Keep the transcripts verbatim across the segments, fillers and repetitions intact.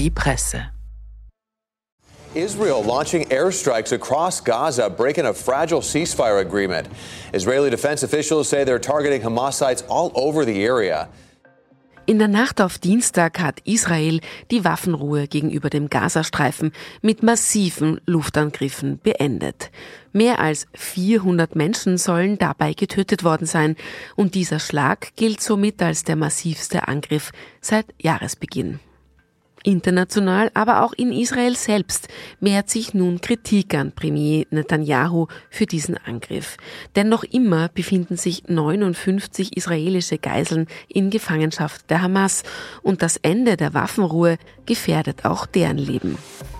Die Presse. Israel launching airstrikes across Gaza, breaking a fragile ceasefire agreement. Israeli defense officials say they're targeting Hamas sites all over the area. In der Nacht auf Dienstag hat Israel die Waffenruhe gegenüber dem Gazastreifen mit massiven Luftangriffen beendet. Mehr als vierhundert Menschen sollen dabei getötet worden sein und dieser Schlag gilt somit als der massivste Angriff seit Jahresbeginn. International, aber auch in Israel selbst mehrt sich nun Kritik an Premier Netanyahu für diesen Angriff. Denn noch immer befinden sich neunundfünfzig israelische Geiseln in Gefangenschaft der Hamas und das Ende der Waffenruhe gefährdet auch deren Leben.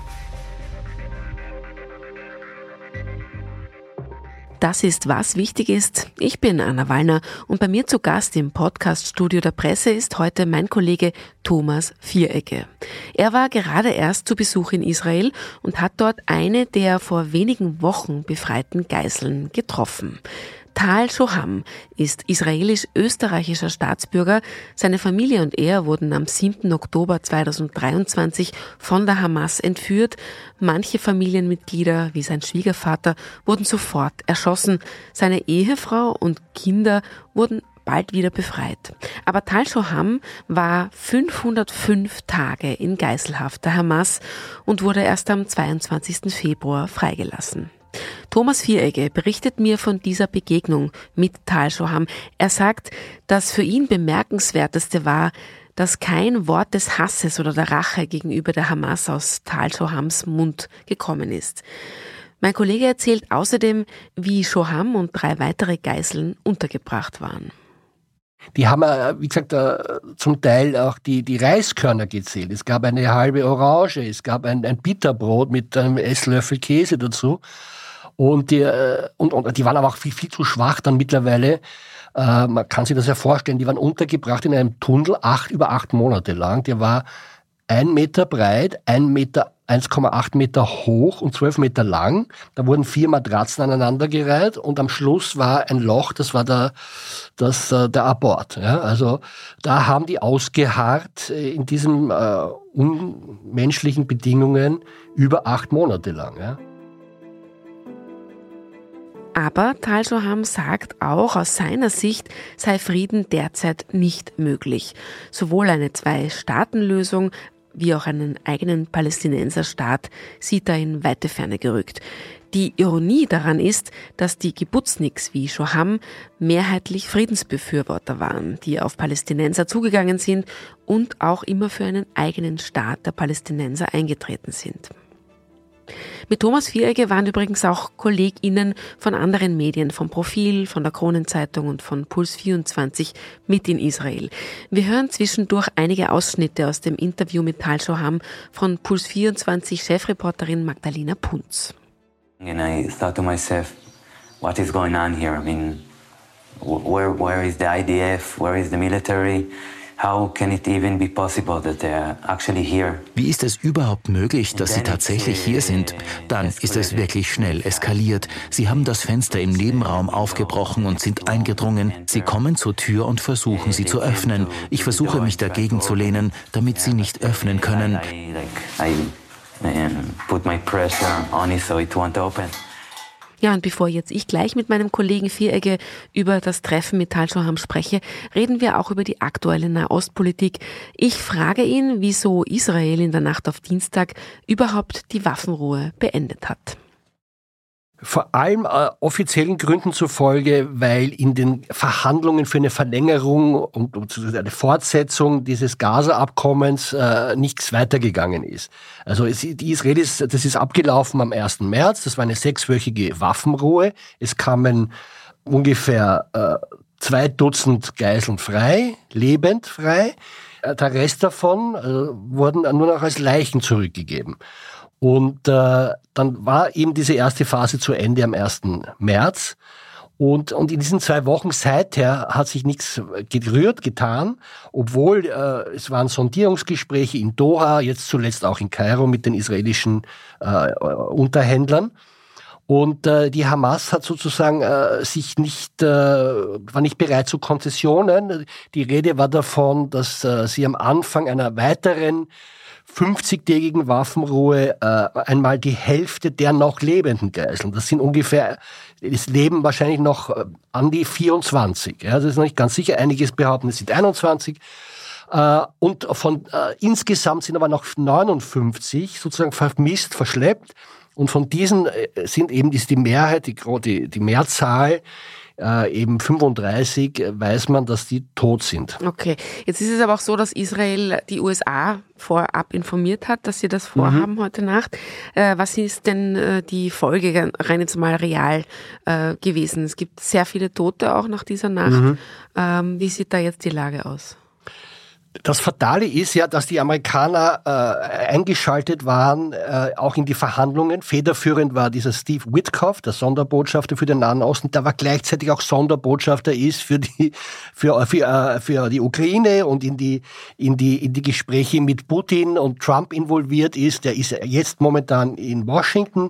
Das ist, was wichtig ist. Ich bin Anna Wallner und bei mir zu Gast im Podcast-Studio der Presse ist heute mein Kollege Thomas Vieregge. Er war gerade erst zu Besuch in Israel und hat dort eine der vor wenigen Wochen befreiten Geiseln getroffen. Tal Shoham ist israelisch-österreichischer Staatsbürger. Seine Familie und er wurden am siebten Oktober zweitausenddreiundzwanzig von der Hamas entführt. Manche Familienmitglieder, wie sein Schwiegervater, wurden sofort erschossen. Seine Ehefrau und Kinder wurden bald wieder befreit. Aber Tal Shoham war fünfhundertfünf Tage in Geiselhaft der Hamas und wurde erst am zweiundzwanzigsten Februar freigelassen. Thomas Vieregge berichtet mir von dieser Begegnung mit Tal Shoham. Er sagt, das für ihn Bemerkenswerteste war, dass kein Wort des Hasses oder der Rache gegenüber der Hamas aus Tal Shohams Mund gekommen ist. Mein Kollege erzählt außerdem, wie Shoham und drei weitere Geiseln untergebracht waren. Die haben, wie gesagt, zum Teil auch die, die Reiskörner gezählt. Es gab eine halbe Orange, es gab ein, ein Bitterbrot mit einem Esslöffel Käse dazu. Und die, und, und die waren aber auch viel, viel zu schwach dann mittlerweile. Äh, man kann sich das ja vorstellen, die waren untergebracht in einem Tunnel acht, über acht Monate lang. Der war ein Meter breit, ein Meter, eins Komma acht Meter hoch und zwölf Meter lang. Da wurden vier Matratzen aneinandergereiht und am Schluss war ein Loch, das war der, das, der Abort. Ja, also da haben die ausgeharrt in diesen äh, unmenschlichen Bedingungen über acht Monate lang. Ja. Aber Tal Shoham sagt auch, aus seiner Sicht sei Frieden derzeit nicht möglich. Sowohl eine Zwei-Staaten-Lösung wie auch einen eigenen Palästinenserstaat sieht er in weite Ferne gerückt. Die Ironie daran ist, dass die Kibbutzniks wie Shoham mehrheitlich Friedensbefürworter waren, die auf Palästinenser zugegangen sind und auch immer für einen eigenen Staat der Palästinenser eingetreten sind. Mit Thomas Vieregge waren übrigens auch KollegInnen von anderen Medien, vom Profil, von der Kronenzeitung und von Puls vierundzwanzig mit in Israel. Wir hören zwischendurch einige Ausschnitte aus dem Interview mit Tal Shoham von Puls vierundzwanzig Chefreporterin Magdalena Punz. And I thought to myself, what is going on here? I mean, where where is the I D F? Where is the military? How can it even be possible that they're actually here? Wie ist es überhaupt möglich, dass sie tatsächlich hier sind? Dann ist es wirklich schnell eskaliert. Sie haben das Fenster im Nebenraum aufgebrochen und sind eingedrungen. Sie kommen zur Tür und versuchen, sie zu öffnen. Ich versuche, mich dagegen zu lehnen, damit sie nicht öffnen können. Ja, und bevor jetzt ich gleich mit meinem Kollegen Vieregge über das Treffen mit Tal Shoham spreche, reden wir auch über die aktuelle Nahostpolitik. Ich frage ihn, wieso Israel in der Nacht auf Dienstag überhaupt die Waffenruhe beendet hat. Vor allem äh, offiziellen Gründen zufolge, weil in den Verhandlungen für eine Verlängerung und, und eine Fortsetzung dieses Gaza-Abkommens äh, nichts weitergegangen ist. Also es, die Israelis, das ist abgelaufen am ersten März, das war eine sechswöchige Waffenruhe. Es kamen ungefähr äh, zwei Dutzend Geiseln frei, lebend frei. Äh, der Rest davon äh, wurden nur noch als Leichen zurückgegeben. Und äh, dann war eben diese erste Phase zu Ende am ersten März. Und, und in diesen zwei Wochen seither hat sich nichts gerührt, getan, obwohl äh, es waren Sondierungsgespräche in Doha, jetzt zuletzt auch in Kairo mit den israelischen äh, Unterhändlern. Und äh, die Hamas hat sozusagen äh, sich nicht, äh, war nicht bereit zu Konzessionen. Die Rede war davon, dass äh, sie am Anfang einer weiteren fünfzigtägigen Waffenruhe äh, einmal die Hälfte der noch lebenden Geiseln, das sind ungefähr, es leben wahrscheinlich noch äh, an die vierundzwanzig. Ja, das ist noch nicht ganz sicher. Einiges behaupten, es sind einundzwanzig. Äh, und von äh, insgesamt sind aber noch neunundfünfzig sozusagen vermisst, verschleppt. Und von diesen äh, sind eben ist die Mehrheit, die, die, die Mehrzahl, Äh, eben fünfunddreißig, äh, weiß man, dass die tot sind. Okay, jetzt ist es aber auch so, dass Israel die U S A vorab informiert hat, dass sie das vorhaben mhm. heute Nacht. Äh, was ist denn äh, die Folge rein jetzt mal real äh, gewesen? Es gibt sehr viele Tote auch nach dieser Nacht. Mhm. Ähm, wie sieht da jetzt die Lage aus? Das Fatale ist ja, dass die Amerikaner äh, eingeschaltet waren, äh, auch in die Verhandlungen. Federführend war dieser Steve Witkoff, der Sonderbotschafter für den Nahen Osten, der war gleichzeitig auch Sonderbotschafter ist für die für für, äh, für die Ukraine und in die in die in die Gespräche mit Putin und Trump involviert ist. Der ist jetzt momentan in Washington.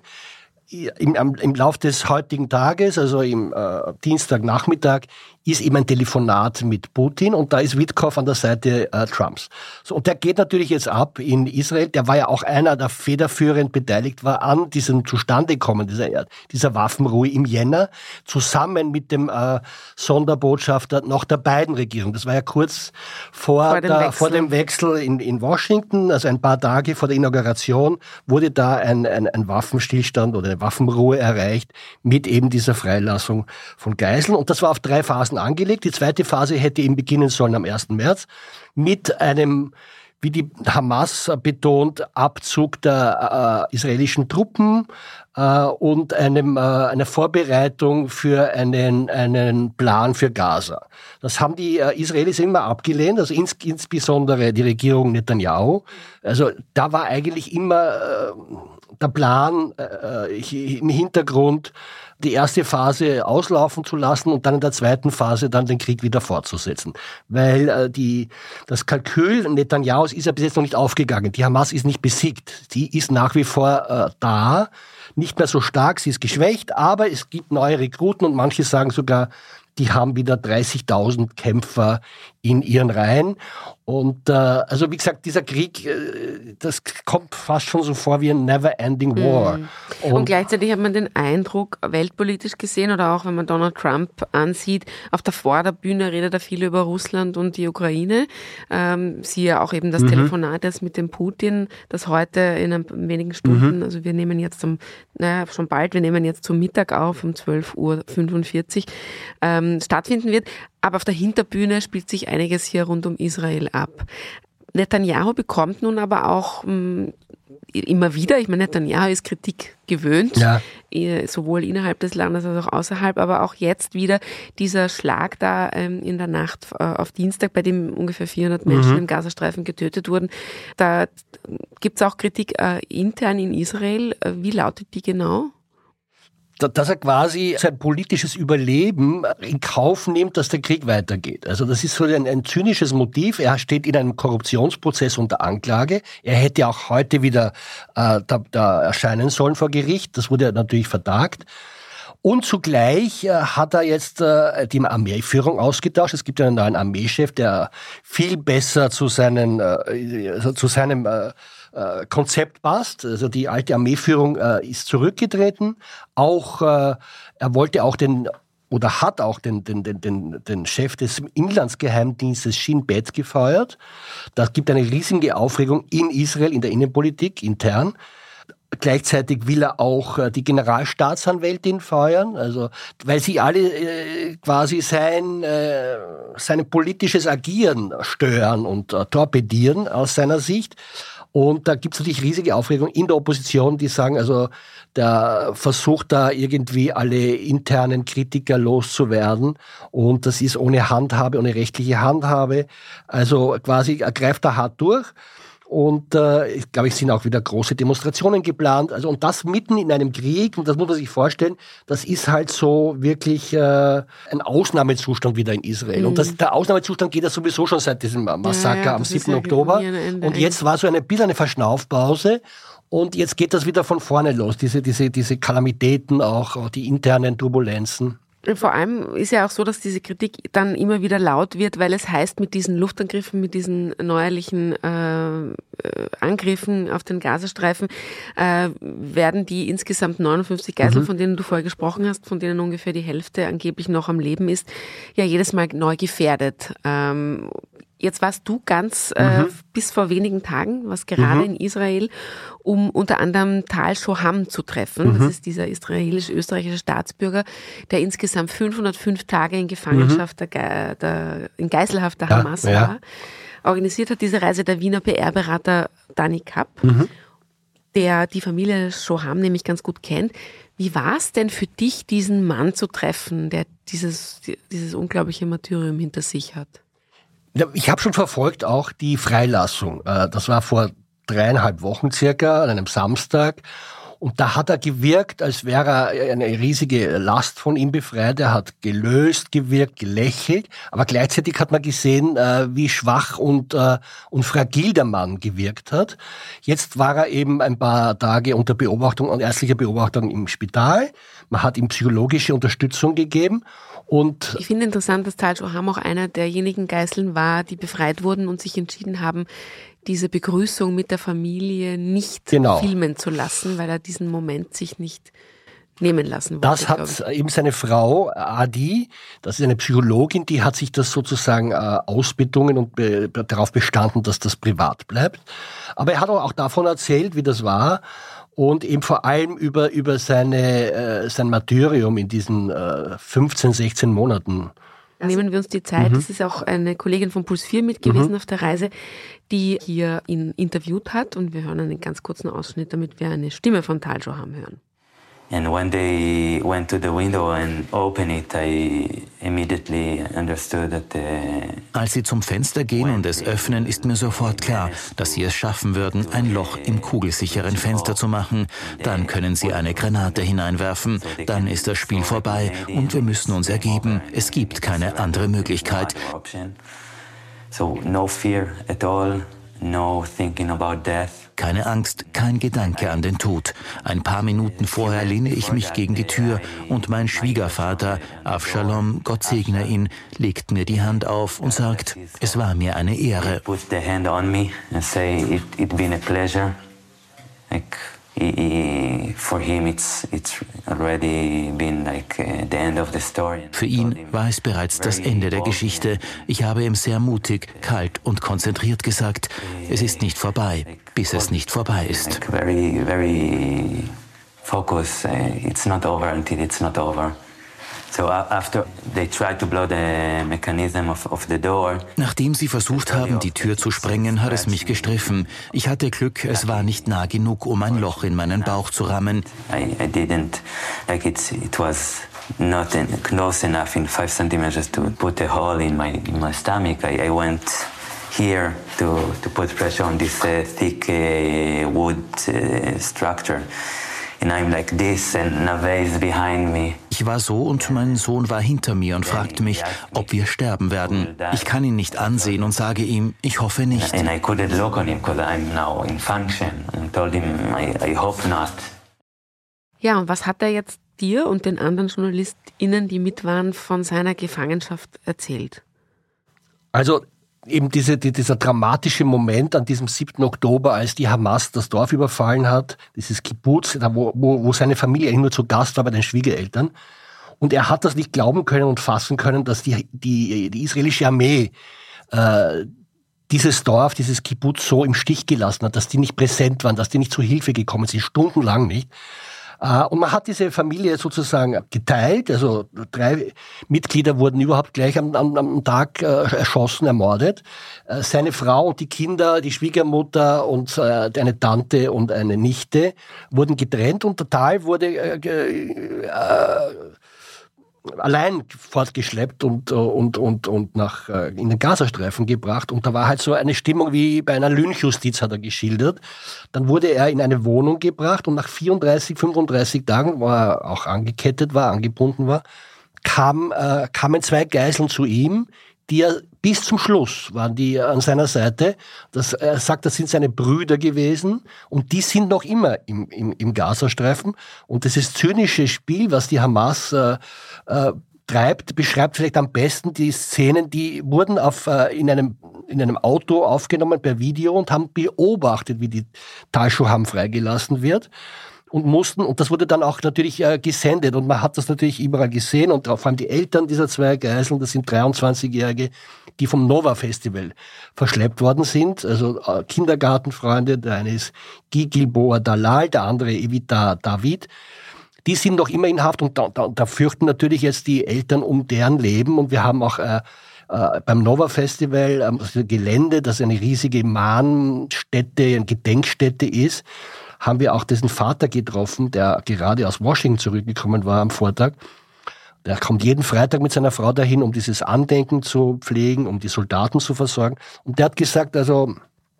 Im, im Lauf des heutigen Tages, also im äh, Dienstagnachmittag, ist eben ein Telefonat mit Putin und da ist Witkoff an der Seite äh, Trumps. So, und der geht natürlich jetzt ab in Israel. Der war ja auch einer, der federführend beteiligt war an diesem Zustandekommen dieser, dieser Waffenruhe im Jänner, zusammen mit dem äh, Sonderbotschafter noch der beiden Regierungen. Das war ja kurz vor, vor, dem, der, Wechsel. vor dem Wechsel in, in Washington, also ein paar Tage vor der Inauguration, wurde da ein, ein, ein Waffenstillstand oder eine Waffenruhe erreicht mit eben dieser Freilassung von Geiseln. Und das war auf drei Phasen angelegt. Die zweite Phase hätte eben beginnen sollen am ersten März mit einem, wie die Hamas betont, Abzug der äh, israelischen Truppen äh, und einem, äh, einer Vorbereitung für einen, einen Plan für Gaza. Das haben die äh, Israelis immer abgelehnt, also ins, insbesondere die Regierung Netanyahu. Also da war eigentlich immer äh, der Plan äh, im Hintergrund, die erste Phase auslaufen zu lassen und dann in der zweiten Phase dann den Krieg wieder fortzusetzen. Weil äh, die das Kalkül Netanyahus ist ja bis jetzt noch nicht aufgegangen. Die Hamas ist nicht besiegt. Die ist nach wie vor äh, da, nicht mehr so stark, sie ist geschwächt, aber es gibt neue Rekruten und manche sagen sogar, die haben wieder dreißigtausend Kämpfer in ihren Reihen. Und äh, also wie gesagt, dieser Krieg, äh, das kommt fast schon so vor wie ein never-ending war. Mhm. Und, und gleichzeitig hat man den Eindruck, weltpolitisch gesehen oder auch wenn man Donald Trump ansieht, auf der Vorderbühne redet er viel über Russland und die Ukraine. Ähm, siehe auch eben das mhm. Telefonat jetzt mit dem Putin, das heute in ein, wenigen Stunden, mhm. also wir nehmen jetzt zum, naja, schon bald, wir nehmen jetzt zum Mittag auf um zwölf Uhr fünfundvierzig, ähm, stattfinden wird. Aber auf der Hinterbühne spielt sich einiges hier rund um Israel ab. Netanyahu bekommt nun aber auch mh, immer wieder, ich meine, Netanyahu ist Kritik gewöhnt, ja. sowohl innerhalb des Landes als auch außerhalb, aber auch jetzt wieder dieser Schlag da ähm, in der Nacht äh, auf Dienstag, bei dem ungefähr vierhundert Menschen mhm. im Gazastreifen getötet wurden. Da gibt es auch Kritik äh, intern in Israel. Äh, wie lautet die genau? Dass er quasi sein politisches Überleben in Kauf nimmt, dass der Krieg weitergeht. Also das ist so ein, ein zynisches Motiv. Er steht in einem Korruptionsprozess unter Anklage. Er hätte auch heute wieder äh, da, da erscheinen sollen vor Gericht. Das wurde natürlich vertagt. Und zugleich äh, hat er jetzt äh, die Armeeführung ausgetauscht. Es gibt ja einen neuen Armeechef, der viel besser zu seinen, äh, also zu seinem äh, äh, Konzept passt. Also die alte Armeeführung äh, ist zurückgetreten. Auch äh, er wollte auch den oder hat auch den den den den, den Chef des Inlandsgeheimdienstes Shin Bet gefeuert. Das gibt eine riesige Aufregung in Israel in der Innenpolitik intern. Gleichzeitig will er auch die Generalstaatsanwältin feuern, also weil sie alle äh, quasi sein äh, sein politisches Agieren stören und äh, torpedieren aus seiner Sicht. Und da gibt es natürlich riesige Aufregung in der Opposition, die sagen, also der versucht da irgendwie alle internen Kritiker loszuwerden und das ist ohne Handhabe, ohne rechtliche Handhabe. Also quasi er greift da hart durch. Und äh, ich glaube, es sind auch wieder große Demonstrationen geplant. Also und das mitten in einem Krieg, und das muss man sich vorstellen, das ist halt so wirklich äh, ein Ausnahmezustand wieder in Israel. Mhm. Und das, der Ausnahmezustand geht ja sowieso schon seit diesem Massaker ja, ja, am siebten Oktober. Und jetzt war so ein bisschen eine Verschnaufpause. Und jetzt geht das wieder von vorne los, diese, diese, diese Kalamitäten, auch, auch die internen Turbulenzen. Vor allem ist ja auch so, dass diese Kritik dann immer wieder laut wird, weil es heißt, mit diesen Luftangriffen, mit diesen neuerlichen äh, Angriffen auf den Gazastreifen äh, werden die insgesamt neunundfünfzig Geiseln, mhm. von denen du vorher gesprochen hast, von denen ungefähr die Hälfte angeblich noch am Leben ist, ja jedes Mal neu gefährdet. Ähm, Jetzt warst du ganz äh, mhm. bis vor wenigen Tagen, was gerade mhm. in Israel, um unter anderem Tal Shoham zu treffen. Mhm. Das ist dieser israelisch-österreichische Staatsbürger, der insgesamt fünfhundertfünf Tage in Gefangenschaft, mhm. der, der, in Geiselhaft der ja, Hamas ja. war. Organisiert hat diese Reise der Wiener P R-Berater Dani Kapp, mhm. der die Familie Shoham nämlich ganz gut kennt. Wie war es denn für dich, diesen Mann zu treffen, der dieses, dieses unglaubliche Martyrium hinter sich hat? Ich habe schon verfolgt auch die Freilassung. Das war vor dreieinhalb Wochen circa, an einem Samstag. Und da hat er gewirkt, als wäre er eine riesige Last von ihm befreit. Er hat gelöst gewirkt, gelächelt. Aber gleichzeitig hat man gesehen, wie schwach und, und fragil der Mann gewirkt hat. Jetzt war er eben ein paar Tage unter Beobachtung und ärztlicher Beobachtung im Spital. Man hat ihm psychologische Unterstützung gegeben. Und ich finde interessant, dass Tal Shoham auch einer derjenigen Geiseln war, die befreit wurden und sich entschieden haben, diese Begrüßung mit der Familie nicht genau. filmen zu lassen, weil er diesen Moment sich nicht nehmen lassen wollte. Das hat eben seine Frau Adi, das ist eine Psychologin, die hat sich das sozusagen äh, ausbedungen und be- darauf bestanden, dass das privat bleibt. Aber er hat auch davon erzählt, wie das war. Und eben vor allem über, über seine, äh, sein Martyrium in diesen äh, fünfzehn, sechzehn Monaten. Nehmen wir uns die Zeit. Mhm. Das ist auch eine Kollegin von Puls vier mit gewesen mhm. auf der Reise, die hier ihn interviewt hat. Und wir hören einen ganz kurzen Ausschnitt, damit wir eine Stimme von Tal Shoham hören. And when they went to the window and opened it, I immediately understood that the Als sie zum Fenster gehen und es öffnen, ist mir sofort klar, dass sie es schaffen würden, ein Loch im kugelsicheren Fenster zu machen. Dann können sie eine Granate hineinwerfen. Dann ist das Spiel vorbei und wir müssen uns ergeben. Es gibt keine andere Möglichkeit. So no fear at all, no thinking about death. Keine Angst, kein Gedanke an den Tod. Ein paar Minuten vorher lehne ich mich gegen die Tür und mein Schwiegervater, Avshalom, Gott segne ihn, legt mir die Hand auf und sagt, es war mir eine Ehre. Für ihn war es bereits das Ende der Geschichte. Ich habe ihm sehr mutig, kalt und konzentriert gesagt, es ist nicht vorbei, bis es nicht vorbei ist. Very, very focus. It's not over until it's not over. So after they tried to blow the mechanism of, of the door. Nachdem sie versucht haben, die Tür zu sprengen, hat es mich gestriffen. Ich hatte Glück, es war nicht nah genug, um ein Loch in meinen Bauch zu rammen. I, I didn't like it's, it was not in, close enough in five centimeters to put a hole in my in my stomach. I, I went here to to put pressure on this uh, thick uh, wood uh, structure. And I'm like this and Nave is behind me. Ich war so und mein Sohn war hinter mir und fragte mich, ob wir sterben werden. Ich kann ihn nicht ansehen und sage ihm, ich hoffe nicht. And I couldn't look on him because I'm now in function and told him I, I hope not. Ja, und was hat er jetzt dir und den anderen JournalistInnen, die mit waren, von seiner Gefangenschaft erzählt? Also eben diese, die, dieser dramatische Moment an diesem siebten Oktober, als die Hamas das Dorf überfallen hat, dieses Kibbutz, da wo, wo, wo seine Familie eigentlich nur zu Gast war bei den Schwiegereltern. Und er hat das nicht glauben können und fassen können, dass die, die, die israelische Armee äh, dieses Dorf, dieses Kibbutz so im Stich gelassen hat, dass die nicht präsent waren, dass die nicht zu Hilfe gekommen sind, stundenlang nicht. Und man hat diese Familie sozusagen geteilt, also drei Mitglieder wurden überhaupt gleich am, am, am Tag äh, erschossen, ermordet. Äh, seine Frau und die Kinder, die Schwiegermutter und äh, eine Tante und eine Nichte wurden getrennt und der Tal wurde äh, äh, allein fortgeschleppt und, und, und, und nach, äh, in den Gazastreifen gebracht. Und da war halt so eine Stimmung wie bei einer Lynchjustiz, hat er geschildert. Dann wurde er in eine Wohnung gebracht und nach vierunddreißig, fünfunddreißig Tagen, wo er auch angekettet war, angebunden war, kam, äh, kamen zwei Geiseln zu ihm, die er bis zum Schluss waren die an seiner Seite. Das, er sagt, das sind seine Brüder gewesen und die sind noch immer im, im, im Gazastreifen. Und dieses zynische Spiel, was die Hamas äh, äh, treibt, beschreibt vielleicht am besten die Szenen, die wurden auf, äh, in, einem, in einem Auto aufgenommen per Video und haben beobachtet, wie die Tal Shuham freigelassen wird. Und mussten, und das wurde dann auch natürlich äh, gesendet und man hat das natürlich überall gesehen und vor allem die Eltern dieser zwei Geiseln, das sind dreiundzwanzigjährige, die vom Nova Festival verschleppt worden sind, also äh, Kindergartenfreunde, der eine ist Guy Gilboa Dalal, der andere Evita David, die sind noch immer in Haft und da, da, da fürchten natürlich jetzt die Eltern um deren Leben und wir haben auch äh, äh, beim Nova Festival ähm, das Gelände, das eine riesige Mahnstätte, eine Gedenkstätte ist, haben wir auch dessen Vater getroffen, der gerade aus Washington zurückgekommen war am Vortag. Der kommt jeden Freitag mit seiner Frau dahin, um dieses Andenken zu pflegen, um die Soldaten zu versorgen. Und der hat gesagt, also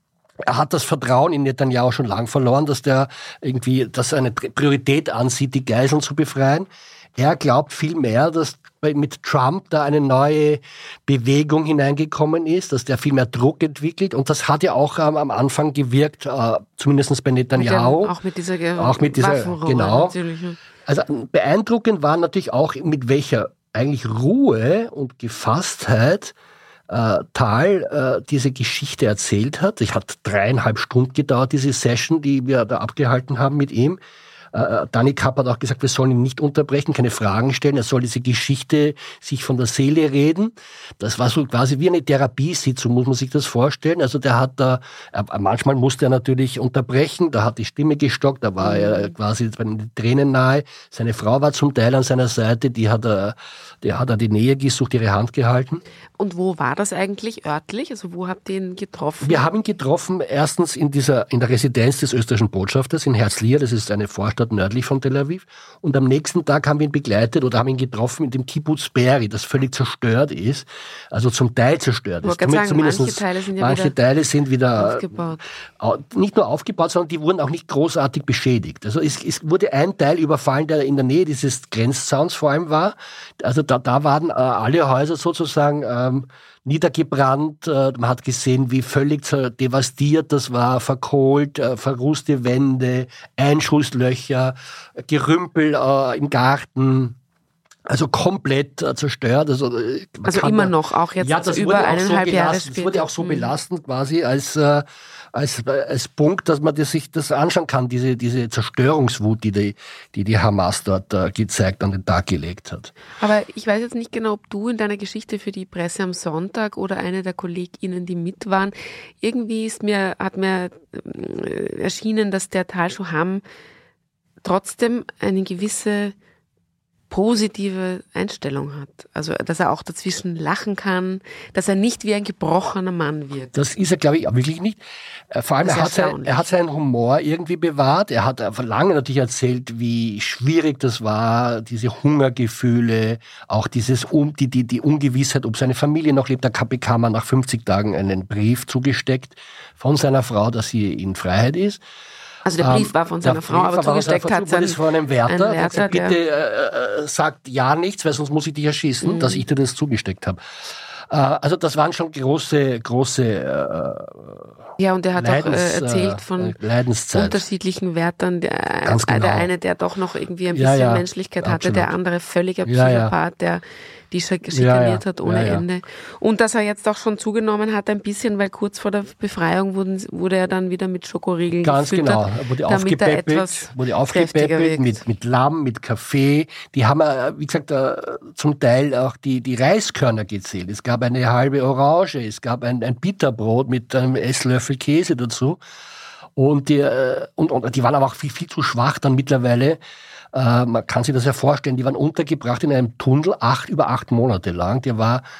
er hat das Vertrauen in Netanyahu schon lang verloren, dass der irgendwie das eine Priorität ansieht, die Geiseln zu befreien. Er glaubt vielmehr, dass mit Trump da eine neue Bewegung hineingekommen ist, dass der viel mehr Druck entwickelt. Und das hat ja auch ähm, am Anfang gewirkt, äh, zumindest bei Netanyahu. Mit dem, auch mit dieser, Ge- auch mit dieser Waffenrolle genau. natürlich. Also beeindruckend war natürlich auch, mit welcher eigentlich Ruhe und Gefasstheit äh, Tal äh, diese Geschichte erzählt hat. Ich hat dreieinhalb Stunden gedauert, diese Session, die wir da abgehalten haben mit ihm. Äh, Danny Kapp hat auch gesagt, wir sollen ihn nicht unterbrechen, keine Fragen stellen, er soll diese Geschichte sich von der Seele reden. Das war so quasi wie eine Therapiesitzung, muss man sich das vorstellen. Also der hat da, äh, manchmal musste er natürlich unterbrechen, da hat die Stimme gestockt, da war er quasi bei den Tränen nahe. Seine Frau war zum Teil an seiner Seite, die hat er, die hat er die Nähe gesucht, ihre Hand gehalten. Und wo war das eigentlich örtlich? Also wo habt ihr ihn getroffen? Wir haben ihn getroffen, erstens in dieser, in der Residenz des österreichischen Botschafters in Herzliya, das ist eine Vorstadt nördlich von Tel Aviv. Und am nächsten Tag haben wir ihn begleitet oder haben ihn getroffen in dem Kibbutz Be'eri, das völlig zerstört ist, also zum Teil zerstört ist. Sagen, zumindest manche Teile sind ja manche wieder Teile sind wieder aufgebaut. Nicht nur aufgebaut, sondern die wurden auch nicht großartig beschädigt. Also es, es wurde ein Teil überfallen, der in der Nähe dieses Grenzzauns vor allem war. Also da, da waren äh, alle Häuser sozusagen ähm, niedergebrannt. Äh, man hat gesehen, wie völlig devastiert das war, verkohlt, äh, verrußte Wände, Einschusslöcher, Gerümpel äh, im Garten. Also komplett äh, zerstört. Also, äh, also immer da, noch, auch jetzt ja, das über wurde eineinhalb so Jahre später. später. Das wurde auch so belastend quasi als, äh, als, als Punkt, dass man das, sich das anschauen kann, diese, diese Zerstörungswut, die die, die, die Hamas dort äh, gezeigt, an den Tag gelegt hat. Aber ich weiß jetzt nicht genau, ob du in deiner Geschichte für die Presse am Sonntag oder eine der KollegInnen, die mit waren, irgendwie ist mir, hat mir äh, erschienen, dass der Tal Shuham trotzdem eine gewisse positive Einstellung hat. Also, dass er auch dazwischen lachen kann, dass er nicht wie ein gebrochener Mann wirkt. Das ist er, glaube ich, wirklich nicht. Vor allem, er hat, sein, er hat seinen Humor irgendwie bewahrt. Er hat lange natürlich erzählt, wie schwierig das war, diese Hungergefühle, auch dieses, die, die, die Ungewissheit, ob seine Familie noch lebt. Da bekam er nach fünfzig Tagen einen Brief zugesteckt von seiner Frau, dass sie in Freiheit ist. Also der Brief war von seiner Frau, aber zugesteckt hat sein, das von einem Wärter. ein Wärter, gesagt, bitte äh, sagt ja nichts, weil sonst muss ich dich erschießen, mhm. dass ich dir das zugesteckt habe. Äh, also das waren schon große, große äh, ja, und er hat Leidens, auch äh, erzählt von unterschiedlichen Wärtern. Der, Ganz genau. der eine, der doch noch irgendwie ein ja, bisschen ja, Menschlichkeit hatte, absolut. der andere völliger ja, Psychopath, ja. der die schikaniert ja, ja. hat ohne ja, ja. Ende. Und dass er jetzt auch schon zugenommen hat ein bisschen, weil kurz vor der Befreiung wurden, wurde er dann wieder mit Schokoriegeln Ganz gefüttert. Ganz genau, wurde aufgepäppelt, wurde aufgepäppelt mit, mit Lamm, mit Kaffee. Die haben, wie gesagt, zum Teil auch die, die Reiskörner gezählt. Es gab eine halbe Orange, es gab ein, ein Bitterbrot mit einem Esslöffel Käse dazu. Und die, und, und die waren aber auch viel, viel zu schwach dann mittlerweile. Uh, man kann sich das ja vorstellen, die waren untergebracht in einem Tunnel acht, über acht Monate lang. Der war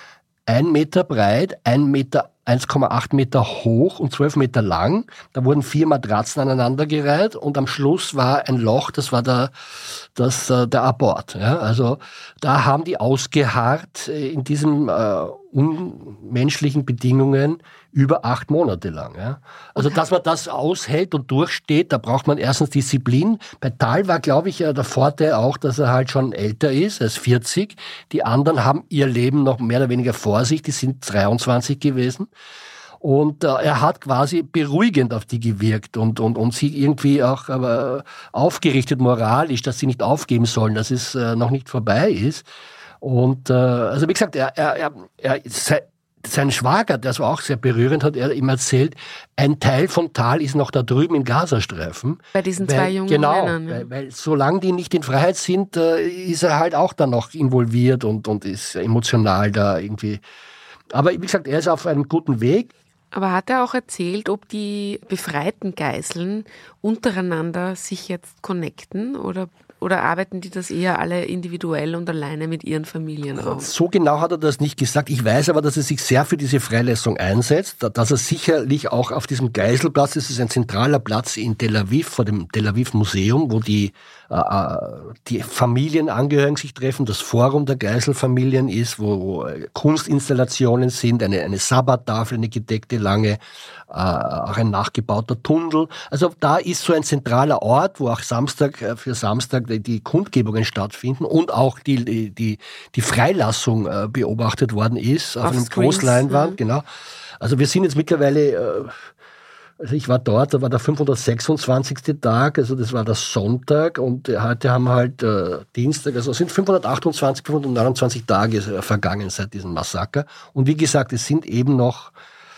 ein Meter breit, ein Meter, eins Komma acht Meter hoch und zwölf Meter lang. Da wurden vier Matratzen aneinandergereiht und am Schluss war ein Loch, das war der, das, der Abort. Ja, also da haben die ausgeharrt in diesen äh, unmenschlichen Bedingungen über acht Monate lang. Ja. Also dass man das aushält und durchsteht, da braucht man erstens Disziplin. Bei Tal war, glaube ich, der Vorteil auch, dass er halt schon älter ist, er ist vierzig. Die anderen haben ihr Leben noch mehr oder weniger vor sich, die sind dreiundzwanzig gewesen. Und äh, er hat quasi beruhigend auf die gewirkt und, und, und sie irgendwie auch äh, aufgerichtet moralisch, dass sie nicht aufgeben sollen, dass es äh, noch nicht vorbei ist. Und äh, also wie gesagt, er, er, er, er sei, sein Schwager, das war auch sehr berührend, hat er ihm erzählt, ein Teil von Tal ist noch da drüben im Gazastreifen. Bei diesen weil, zwei jungen genau, Männern. Ja. Weil, weil solange die nicht in Freiheit sind, äh, ist er halt auch da noch involviert und, und ist emotional da irgendwie. Aber wie gesagt, er ist auf einem guten Weg. Aber hat er auch erzählt, ob die befreiten Geiseln untereinander sich jetzt connecten oder, oder arbeiten die das eher alle individuell und alleine mit ihren Familien auf? So genau hat er das nicht gesagt. Ich weiß aber, dass er sich sehr für diese Freilassung einsetzt, dass er sicherlich auch auf diesem Geiselplatz, das ist ein zentraler Platz in Tel Aviv, vor dem Tel Aviv Museum, wo die äh, die Familienangehörigen sich treffen, das Forum der Geiselfamilien ist, wo Kunstinstallationen sind, eine, eine Sabbattafel, eine gedeckte lange, äh, auch ein nachgebauter Tunnel. Also da ist so ein zentraler Ort, wo auch Samstag äh, für Samstag die, die Kundgebungen stattfinden und auch die, die, die Freilassung äh, beobachtet worden ist auf, auf einem Screens, Großleinwand. Ja. Genau. Also wir sind jetzt mittlerweile, äh, also ich war dort, da war der fünfhundertsechsundzwanzigste Tag, also das war der Sonntag und heute haben wir halt äh, Dienstag, also es sind fünfhundertachtundzwanzig, fünfhundertneunundzwanzig Tage vergangen seit diesem Massaker. Und wie gesagt, es sind eben noch,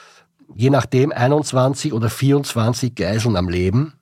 je nachdem, einundzwanzig oder vierundzwanzig Geiseln am Leben.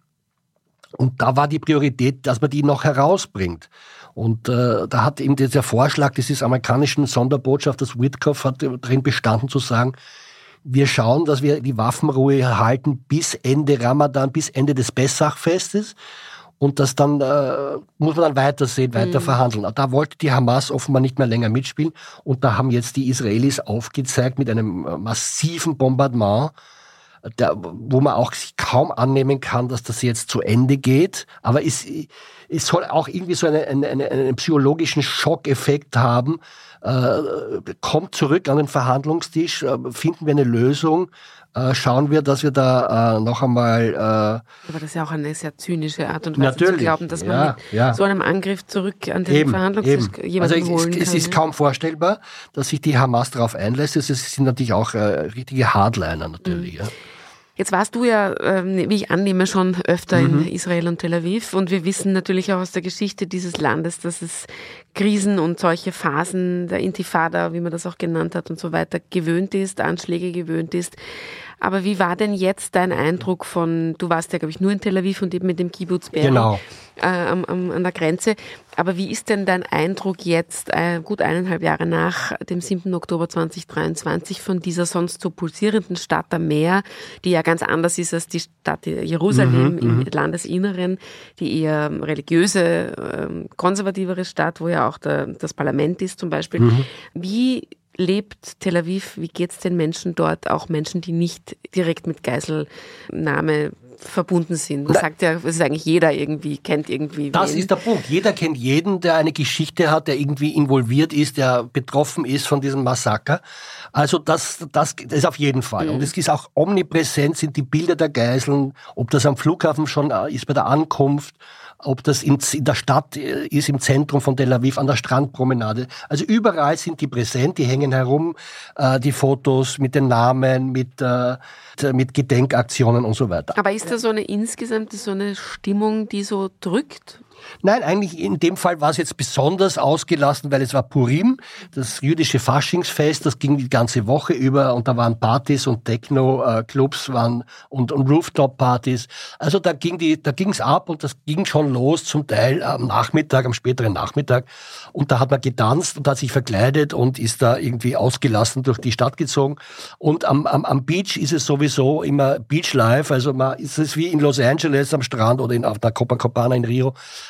Und da war die Priorität, dass man die noch herausbringt. Und äh, da hat eben dieser Vorschlag dieses amerikanischen Sonderbotschafters Witkoff hat drin bestanden zu sagen, wir schauen, dass wir die Waffenruhe erhalten bis Ende Ramadan, bis Ende des Pessachfestes. Und das dann äh, muss man dann weitersehen, weiter mhm. verhandeln. Da wollte die Hamas offenbar nicht mehr länger mitspielen. Und da haben jetzt die Israelis aufgezeigt mit einem massiven Bombardement, der, wo man auch sich kaum annehmen kann, dass das jetzt zu Ende geht. Aber es, es soll auch irgendwie so eine, eine, eine, einen psychologischen Schockeffekt haben. Äh, kommt zurück an den Verhandlungstisch, äh, finden wir eine Lösung, äh, schauen wir, dass wir da äh, noch einmal... Äh, Aber das ist ja auch eine sehr zynische Art und Weise natürlich, zu glauben, dass man ja, mit ja. so einem Angriff zurück an den eben, Verhandlungstisch eben. jemanden also holen es, kann. Es ist kaum vorstellbar, dass sich die Hamas darauf einlässt. Es sind natürlich auch äh, richtige Hardliner natürlich, mhm. ja. Jetzt warst du ja, ähm, wie ich annehme, schon öfter mhm. in Israel und Tel Aviv und wir wissen natürlich auch aus der Geschichte dieses Landes, dass es Krisen und solche Phasen der Intifada, wie man das auch genannt hat und so weiter, gewöhnt ist, Anschläge gewöhnt ist. Aber wie war denn jetzt dein Eindruck von, du warst ja, glaube ich, nur in Tel Aviv und eben mit dem Kibbutz Be'eri genau. äh, am, am, an der Grenze. Aber wie ist denn dein Eindruck jetzt, äh, gut eineinhalb Jahre nach dem siebten Oktober zweitausenddreiundzwanzig, von dieser sonst so pulsierenden Stadt am Meer, die ja ganz anders ist als die Stadt Jerusalem mhm, im Landesinneren, die eher religiöse, äh, konservativere Stadt, wo ja auch der, das Parlament ist zum Beispiel. Mhm. Wie lebt Tel Aviv, wie geht es den Menschen dort, auch Menschen, die nicht direkt mit Geiselnahme verbunden sind? Man sagt ja, es ist eigentlich jeder irgendwie, kennt irgendwie wen. Das ist der Punkt. Jeder kennt jeden, der eine Geschichte hat, der irgendwie involviert ist, der betroffen ist von diesem Massaker. Also das, das, das ist auf jeden Fall. Mhm. Und es ist auch omnipräsent, sind die Bilder der Geiseln, ob das am Flughafen schon ist bei der Ankunft, ob das in, in der Stadt ist, im Zentrum von Tel Aviv, an der Strandpromenade. Also überall sind die präsent, die hängen herum, äh, die Fotos mit den Namen, mit, äh, mit Gedenkaktionen und so weiter. Aber ist da so eine insgesamt so eine Stimmung, die so drückt? Nein, eigentlich in dem Fall war es jetzt besonders ausgelassen, weil es war Purim, das jüdische Faschingsfest, das ging die ganze Woche über und da waren Partys und Techno-Clubs waren und, und Rooftop-Partys. Also da ging die, da ging's ab und das ging schon los, zum Teil am Nachmittag, am späteren Nachmittag. Und da hat man getanzt und hat sich verkleidet und ist da irgendwie ausgelassen durch die Stadt gezogen. Und am, am, am Beach ist es sowieso immer Beach Life, also man ist es wie in Los Angeles am Strand oder in, auf der Copacabana in Rio.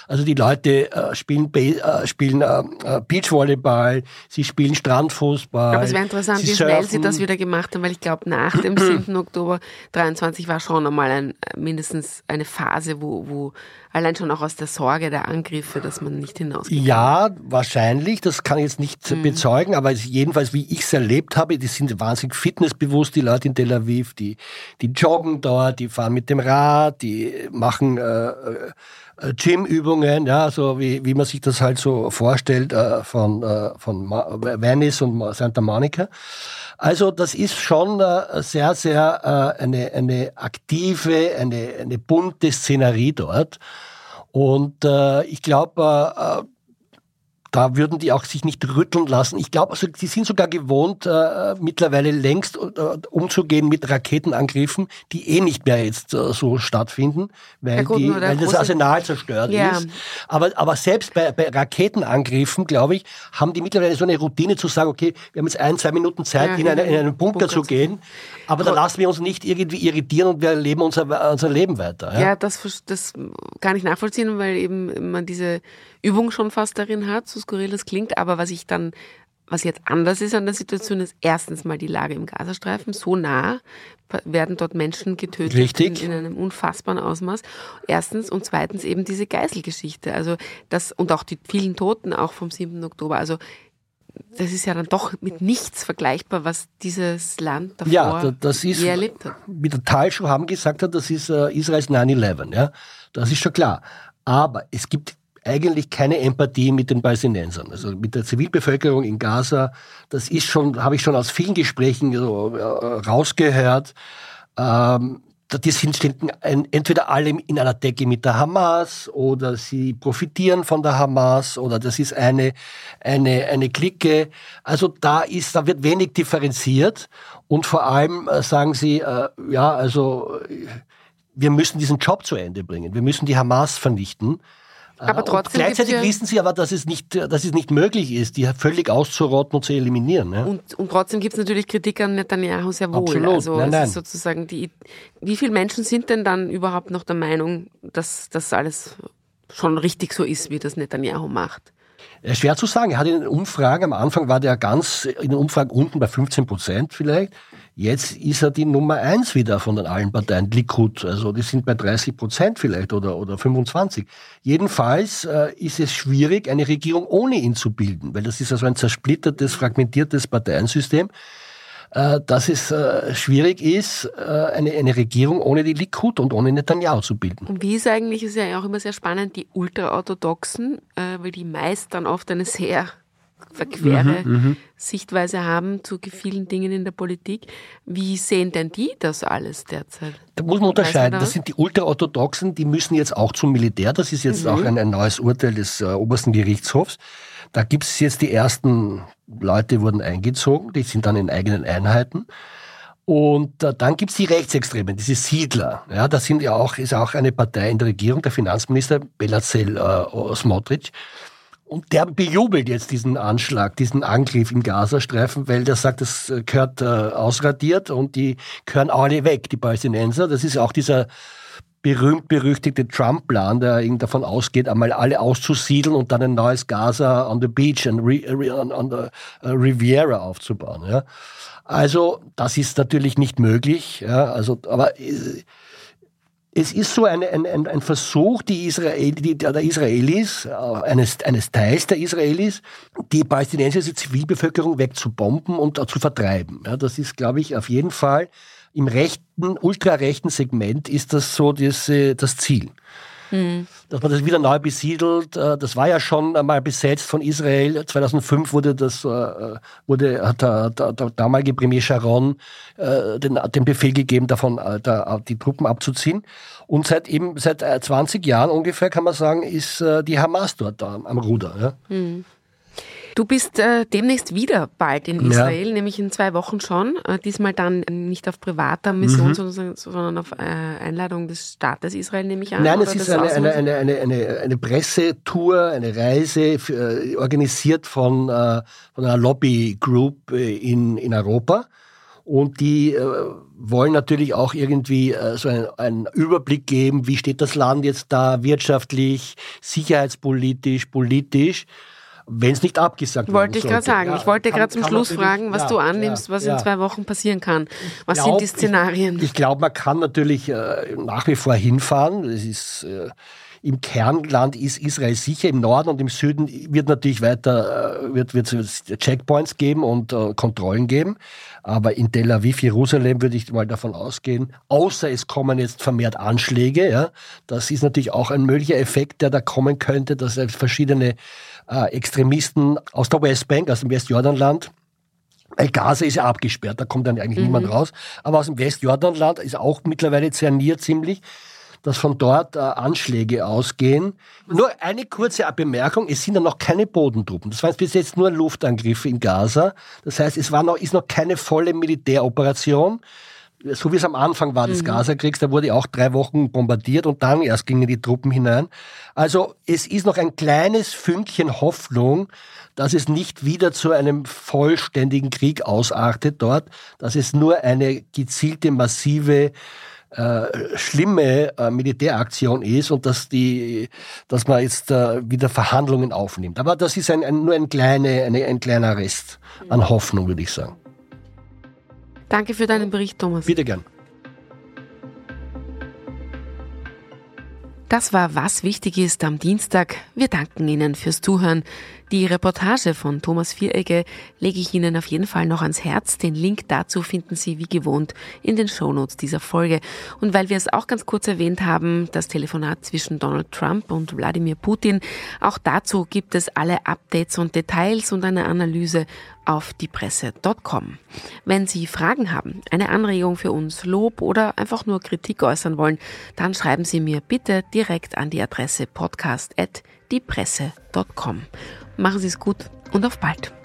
Also die Leute äh, spielen, äh, spielen äh, Beachvolleyball, sie spielen Strandfußball. Aber es wäre interessant, wie schnell sie das wieder gemacht haben, weil ich glaube, nach dem siebten Oktober dreiundzwanzig war schon einmal ein, mindestens eine Phase, wo, wo allein schon auch aus der Sorge der Angriffe, dass man nicht hinausgeht. Ja, wahrscheinlich. Das kann ich jetzt nicht mhm. bezeugen, aber jedenfalls, wie ich es erlebt habe, die sind wahnsinnig fitnessbewusst, die Leute in Tel Aviv, die, die joggen dort, die fahren mit dem Rad, die machen äh, Gym-Übungen, ja, so wie, wie man sich das halt so vorstellt äh, von, äh, von Venice und Santa Monica. Also das ist schon äh, sehr, sehr äh, eine, eine aktive, eine, eine bunte Szenerie dort. Und äh, ich glaube, äh, da würden die auch sich nicht rütteln lassen. Ich glaube, also, die sind sogar gewohnt, äh, mittlerweile längst äh, umzugehen mit Raketenangriffen, die eh nicht mehr jetzt äh, so stattfinden, weil, ja gut, die, weil das Arsenal zerstört ja. ist. Aber, aber selbst bei, bei Raketenangriffen, glaube ich, haben die mittlerweile so eine Routine zu sagen, okay, wir haben jetzt ein, zwei Minuten Zeit, ja, in, eine, in einen Bunker, Bunker zu gehen, aber da lassen wir uns nicht irgendwie irritieren und wir leben unser, unser Leben weiter. Ja, ja das, das kann ich nachvollziehen, weil eben man diese Übung schon fast darin hat, so skurril das klingt, aber was ich dann, was jetzt anders ist an der Situation, ist erstens mal die Lage im Gazastreifen, so nah werden dort Menschen getötet. Richtig. In, in einem unfassbaren Ausmaß. Erstens und zweitens eben diese Geiselgeschichte, also das und auch die vielen Toten auch vom siebten Oktober, also das ist ja dann doch mit nichts vergleichbar, was dieses Land davor ja, das ist, je erlebt hat. Wie der Tal Shuham gesagt hat, das ist uh, Israels nine eleven, ja, das ist schon klar. Aber es gibt eigentlich keine Empathie mit den Palästinensern, also mit der Zivilbevölkerung in Gaza. Das ist schon, habe ich schon aus vielen Gesprächen so, äh, rausgehört. Ähm, die sind entweder alle in einer Decke mit der Hamas oder sie profitieren von der Hamas oder das ist eine eine eine Clique. Also da ist, da wird wenig differenziert und vor allem äh, sagen sie, äh, ja, also wir müssen diesen Job zu Ende bringen. Wir müssen die Hamas vernichten. Aber trotzdem und gleichzeitig ja wissen sie aber, dass es nicht, dass es nicht möglich ist, die völlig auszurotten und zu eliminieren. Ja? Und, und trotzdem gibt es natürlich Kritik an Netanyahu sehr wohl. Absolut. Also nein, es nein. ist sozusagen die. Wie viele Menschen sind denn dann überhaupt noch der Meinung, dass das alles schon richtig so ist, wie das Netanyahu macht? Schwer zu sagen. Er hat in den Umfragen, am Anfang war der ganz in den Umfragen unten bei fünfzehn Prozent vielleicht. Jetzt ist er die Nummer eins wieder von den allen Parteien, Likud. Also die sind bei dreißig Prozent vielleicht oder, oder fünfundzwanzig. Jedenfalls äh, ist es schwierig, eine Regierung ohne ihn zu bilden, weil das ist also ein zersplittertes, fragmentiertes Parteiensystem, äh, dass es äh, schwierig ist, äh, eine, eine Regierung ohne die Likud und ohne Netanyahu zu bilden. Und wie ist eigentlich, ist ja auch immer sehr spannend, die Ultraorthodoxen, äh, weil die meist dann oft eine sehr verquere mhm, Sichtweise haben zu vielen Dingen in der Politik. Wie sehen denn die das alles derzeit? Da muss man unterscheiden. Das sind die Ultraorthodoxen, die müssen jetzt auch zum Militär. Das ist jetzt mhm. auch ein, ein neues Urteil des äh, obersten Gerichtshofs. Da gibt es jetzt die ersten Leute, wurden eingezogen, die sind dann in eigenen Einheiten. Und äh, dann gibt's die Rechtsextremen, diese Siedler. Ja, das sind ja auch, ist auch eine Partei in der Regierung, der Finanzminister Bezalel äh, Smotrich. Und der bejubelt jetzt diesen Anschlag, diesen Angriff im Gazastreifen, weil der sagt, das gehört äh, ausradiert und die gehören alle weg, die Palästinenser. Das ist auch dieser berühmt-berüchtigte Trump-Plan, der davon ausgeht, einmal alle auszusiedeln und dann ein neues Gaza on the beach and re, re, on, on the uh, Riviera aufzubauen. Ja. Also das ist natürlich nicht möglich. Ja. Also, aber äh, es ist so ein, ein, ein Versuch, die Israel, die, der Israelis, eines, eines Teils der Israelis, die palästinensische Zivilbevölkerung wegzubomben und zu vertreiben. Ja, das ist, glaube ich, auf jeden Fall im rechten, ultrarechten Segment ist das so das, das Ziel. Mhm. Dass man das wieder neu besiedelt, das war ja schon einmal besetzt von Israel. zweitausendfünf wurde das, wurde, hat der, der, der damalige Premier Sharon den, den Befehl gegeben, davon der, die Truppen abzuziehen. Und seit eben, seit zwanzig Jahren ungefähr, kann man sagen, ist die Hamas dort am Ruder. Ja. Mhm. Du bist äh, demnächst wieder bald in Israel, ja. nämlich in zwei Wochen schon. Äh, diesmal dann nicht auf privater Mission, mhm. sondern, sondern auf äh, Einladung des Staates Israel, nehme ich an. Nein, es ist eine, eine, eine, eine, eine, eine Pressetour, eine Reise für, organisiert von, äh, von einer Lobby-Group in, in Europa. Und die äh, wollen natürlich auch irgendwie äh, so einen, einen Überblick geben, wie steht das Land jetzt da wirtschaftlich, sicherheitspolitisch, politisch, wenn es nicht abgesagt wird. Wollte ich gerade sagen. Ja, ich wollte gerade zum Schluss fragen, was ja, du annimmst, ja, was ja. in zwei Wochen passieren kann. Was glaub, sind die Szenarien? Ich, ich glaube, man kann natürlich äh, nach wie vor hinfahren. Es ist... Äh, Im Kernland ist Israel sicher, im Norden und im Süden wird natürlich weiter, wird, wird es Checkpoints geben und äh, Kontrollen geben. Aber in Tel Aviv, Jerusalem würde ich mal davon ausgehen, außer es kommen jetzt vermehrt Anschläge, ja. Das ist natürlich auch ein möglicher Effekt, der da kommen könnte, dass verschiedene äh, Extremisten aus der Westbank, aus dem Westjordanland, weil Gaza ist ja abgesperrt, da kommt dann eigentlich mhm. niemand raus, aber aus dem Westjordanland ist auch mittlerweile zerniert ziemlich, dass von dort äh, Anschläge ausgehen. Nur eine kurze Bemerkung, es sind ja noch keine Bodentruppen. Das waren bis jetzt nur Luftangriffe in Gaza. Das heißt, es war noch, ist noch keine volle Militäroperation. So wie es am Anfang war des mhm. Gaza-Kriegs, da wurde auch drei Wochen bombardiert und dann erst gingen die Truppen hinein. Also es ist noch ein kleines Fünkchen Hoffnung, dass es nicht wieder zu einem vollständigen Krieg ausartet dort, dass es nur eine gezielte, massive Äh, schlimme äh, Militäraktion ist und dass die, dass man jetzt äh, wieder Verhandlungen aufnimmt. Aber das ist ein, ein, nur ein, kleine, eine, ein kleiner Rest an Hoffnung, würde ich sagen. Danke für deinen Bericht, Thomas. Bitte gern. Das war Was wichtig ist am Dienstag. Wir danken Ihnen fürs Zuhören. Die Reportage von Thomas Vieregge lege ich Ihnen auf jeden Fall noch ans Herz. Den Link dazu finden Sie wie gewohnt in den Shownotes dieser Folge. Und weil wir es auch ganz kurz erwähnt haben, das Telefonat zwischen Donald Trump und Wladimir Putin, auch dazu gibt es alle Updates und Details und eine Analyse auf diepresse punkt com. Wenn Sie Fragen haben, eine Anregung für uns, Lob oder einfach nur Kritik äußern wollen, dann schreiben Sie mir bitte direkt an die Adresse podcast at diepresse punkt com. Machen Sie es gut und auf bald.